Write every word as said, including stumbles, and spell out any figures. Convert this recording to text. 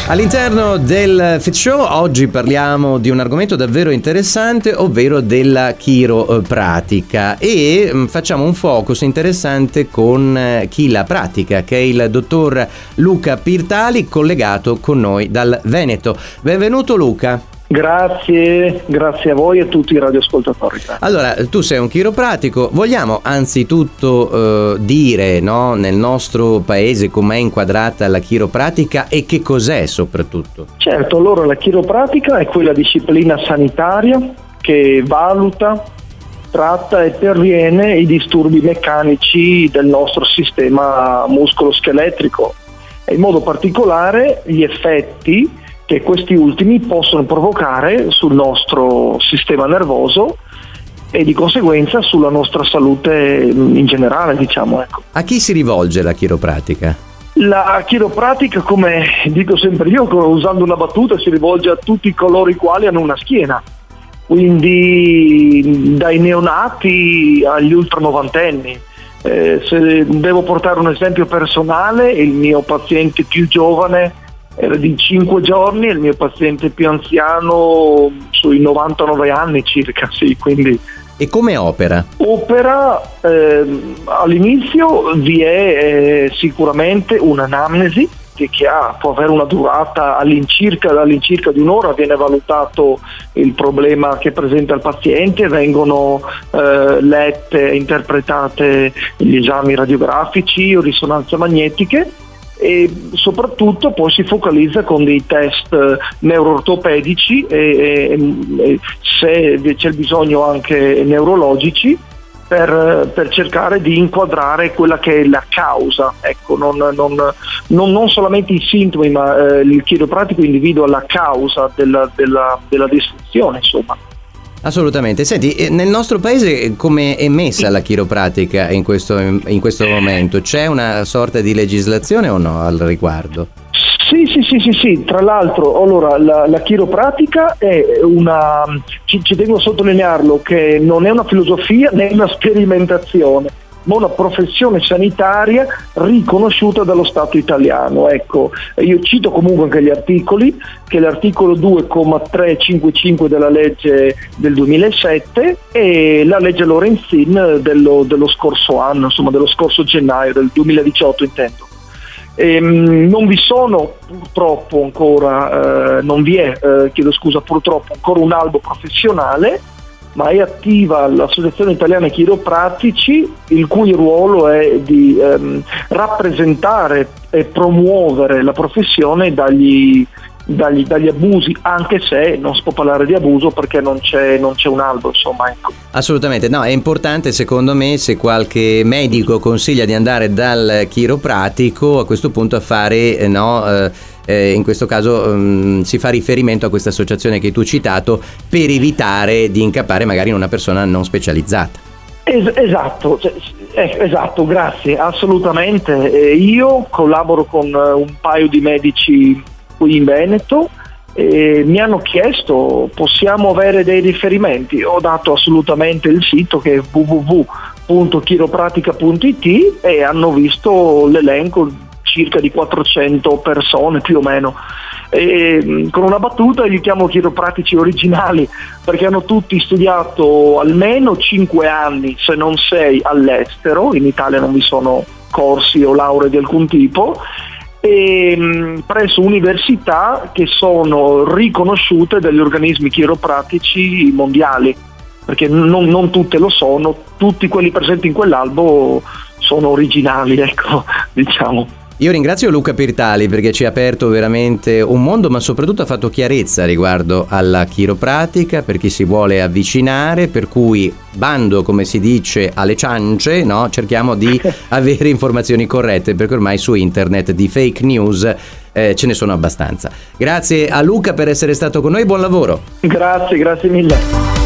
All'interno del Fit Show oggi parliamo di un argomento davvero interessante, ovvero della chiropratica, e facciamo un focus interessante con chi la pratica, che è il dottor Luca Pirtali, collegato con noi dal Veneto. Benvenuto Luca. Grazie, grazie a voi e a tutti i radioascoltatori. Allora, tu sei un chiropratico, vogliamo anzitutto eh, dire, no, nel nostro paese com'è inquadrata la chiropratica e che cos'è soprattutto? Certo, allora la chiropratica è quella disciplina sanitaria che valuta, tratta e previene i disturbi meccanici del nostro sistema muscolo-scheletrico e in modo particolare gli effetti che questi ultimi possono provocare sul nostro sistema nervoso e di conseguenza sulla nostra salute in generale, diciamo, ecco. A chi si rivolge la chiropratica? La chiropratica, come dico sempre io, usando una battuta, si rivolge a tutti coloro i quali hanno una schiena, quindi dai neonati agli ultranovantenni. Eh, se devo portare un esempio personale, il mio paziente più giovane era di cinque giorni e il mio paziente più anziano sui novantanove anni circa, sì, quindi. E come opera? Opera, eh, all'inizio vi è eh, sicuramente un'anamnesi che, che ha, può avere una durata all'incirca, all'incirca di un'ora, viene valutato il problema che presenta il paziente, vengono eh, lette e interpretate gli esami radiografici o risonanze magnetiche, e soprattutto poi si focalizza con dei test neuroortopedici e, e, e se c'è bisogno anche neurologici per, per cercare di inquadrare quella che è la causa, ecco, non, non, non, non solamente i sintomi, ma eh, il chiropratico individua la causa della, della, della disfunzione, insomma. Assolutamente. Senti, nel nostro paese come è messa la chiropratica in questo, in questo momento? C'è una sorta di legislazione o no al riguardo? Sì, sì, sì, sì, sì. Tra l'altro, allora, la, la chiropratica è una, ci, ci tengo a sottolinearlo, che non è una filosofia né una sperimentazione, ma una professione sanitaria riconosciuta dallo Stato italiano. Ecco, io cito comunque anche gli articoli, che è l'articolo due comma trecentocinquantacinque della legge del duemilasette e la legge Lorenzin dello, dello scorso anno, insomma dello scorso gennaio, del duemiladiciotto intendo. Ehm, non vi sono purtroppo ancora, eh, non vi è, eh, chiedo scusa, purtroppo ancora un albo professionale, ma è attiva l'Associazione Italiana Chiropratici, il cui ruolo è di ehm, rappresentare e promuovere la professione dagli, dagli, dagli abusi, anche se non si può parlare di abuso perché non c'è, non c'è un albo, insomma, ecco. Assolutamente, no, è importante secondo me se qualche medico consiglia di andare dal chiropratico, a questo punto a fare, eh, no, eh, Eh, in questo caso um, si fa riferimento a questa associazione che tu hai citato per evitare di incappare magari in una persona non specializzata. Es- esatto, cioè, eh, esatto, grazie, assolutamente. Eh, io collaboro con uh, un paio di medici qui in Veneto e mi hanno chiesto, possiamo avere dei riferimenti? Ho dato assolutamente il sito che è w w w punto chiropratica punto i t e hanno visto l'elenco circa di quattrocento persone più o meno, e con una battuta li chiamo chiropratici originali perché hanno tutti studiato almeno cinque anni, se non sei, all'estero. In Italia non vi sono corsi o lauree di alcun tipo, e presso università che sono riconosciute dagli organismi chiropratici mondiali, perché non, non tutte lo sono, tutti quelli presenti in quell'albo sono originali, ecco, diciamo. Io ringrazio Luca Pirtali perché ci ha aperto veramente un mondo, ma soprattutto ha fatto chiarezza riguardo alla chiropratica per chi si vuole avvicinare, per cui bando, come si dice, alle ciance, no? Cerchiamo di avere informazioni corrette perché ormai su internet di fake news eh, ce ne sono abbastanza. Grazie a Luca per essere stato con noi, buon lavoro. Grazie, grazie mille.